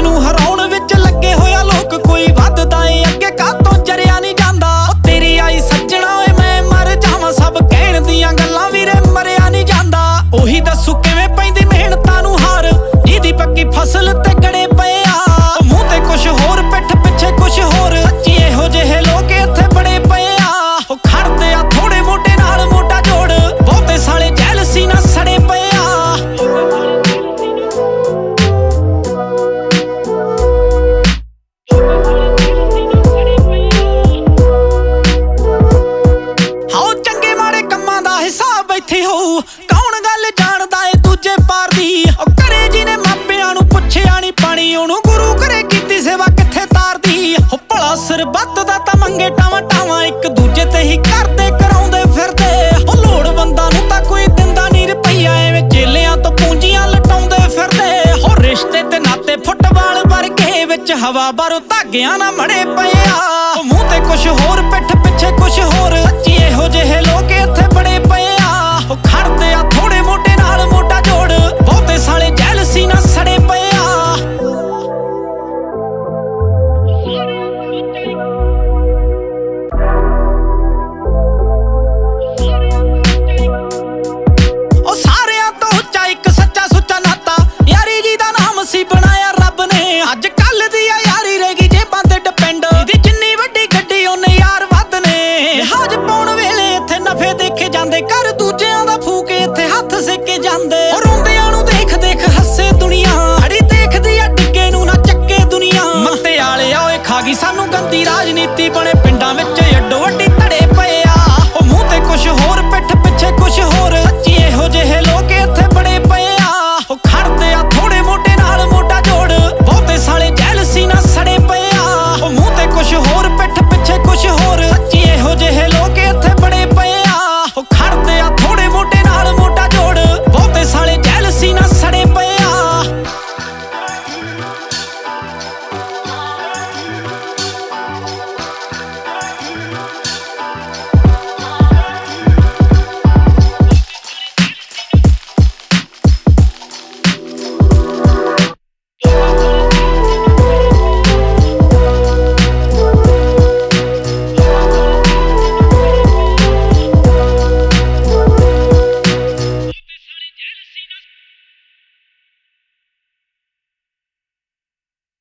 ਨੂੰ ਹਰਾਉਣ ਵਿੱਚ ਲੱਗੇ ਹੋਇਆ ਲੋਕ, ਕੋਈ ਵੱਧਦਾ ਏ ਅੱਗੇ ਕਾਹਤੋਂ ਜਰਿਆ ਨਹੀਂ ਜਾਂਦਾ। ਤੇਰੀ ਆਈ ਸੱਜਣਾ ਓਏ ਮੈਂ ਮਰ ਜਾਵਾਂ, ਸਭ ਕਹਿਣ ਦੀਆਂ ਗੱਲਾਂ ਵੀਰੇ ਮਰਿਆ ਨਹੀਂ ਜਾਂਦਾ। ਉਹੀ ਦੱਸੂ ਕਿਵੇਂ ਪੈਂਦੀ ਮਿਹਨਤਾਂ ਨੂੰ ਹਾਰ, ਜਿਹਦੀ ਪੱਕੀ ਫਸਲ ਤੇ ਗੜੇ ਪਏ ਆ। ਮੂੰਹ ਤੇ ਕੁਛ ਹੋਰ ਪਿੱਠ ਪਿੱਛੇ ਕੁਛ ਹੋਰ, ਸੱਚੀ ਇਹੋ ਜਿਹੇ ਲੋਕ ਇੱਥੇ ਬੜੇ ਪਏ ਆ। ਉਹ ਖੜਦੇ ਆ ਥੋੜੇ ਮੋਢੇ ਨਾਲ ਮੋਢਾ ਜੋੜ, ਬਹੁਤੇ ਸਾਲੇ ਜੈਲਸੀ ਨਾਲ ਸੜੇ ਪਏ ਆ। ਹਾਓ ਚੰਗੇ ਮਾੜੇ ਕੰਮਾਂ ਦਾ ਹਿਸਾਬ ਇੱਥੇ ਹੋਊ, ਕੌਣ ਗੱਲ ਜਾਣਦਾ ਏ ਦੂਜੇ ਪਾਰ ਦੀ। ਉਹ ਘਰੇ ਜਿਹਨੇ ਮਾਪਿਆਂ ਨੂੰ ਪੁੱਛਿਆ ਨੀ ਪਾਣੀ, ਉਹਨੂੰ ਗੁਰੂ ਘਰੇ ਕੀਤੀ ਸੇਵਾ ਕਿੱਥੇ ਤਾਰਦੀ। ਉਹ ਭਲਾ ਸਰਬੱਤ ਦਾ ਤਾਂ ਮੰਗੇ ਟਾਵਾਂ ਟਾਵਾਂ, ਇੱਕ ਦੂਜੇ ਤੇ ਹੀ ਕਰਦੇ ਕਰਾਉਂਦੇ ਫਿਰਦੇ। ਉਹ ਲੋੜਵੰਦਾਂ ਨੂੰ ਤਾਂ ਕੋਈ ਦਿੰਦਾ ਨੀ ਰੁਪਈਆ, ਐਵੇਂ ਚੇਲਿਆਂ ਤੋਂ ਪੂੰਜੀਆਂ ਲਟਾਉਂਦੇ ਫਿਰਦੇ। ਹੋ ਰਿਸ਼ਤੇ ਤੇ ਨਾਤੇ ਫੁੱਟਬਾਲ ਵਰਗੇ, ਵਿੱਚ ਹਵਾ ਬਾਰੋਂ ਧਾਗਿਆਂ ਨਾਲ ਮੜੇ ਪਏ ਆ। ਉਹ ਮੂੰਹ ਤੇ ਕੁਛ ਹੋਰ ਪਿੱਠ ਪਿੱਛੇ ਕੁਛ ਹੋਰ, ਸੱਚੀ ਇਹੋ ਜਿਹੇ ਲੋਕ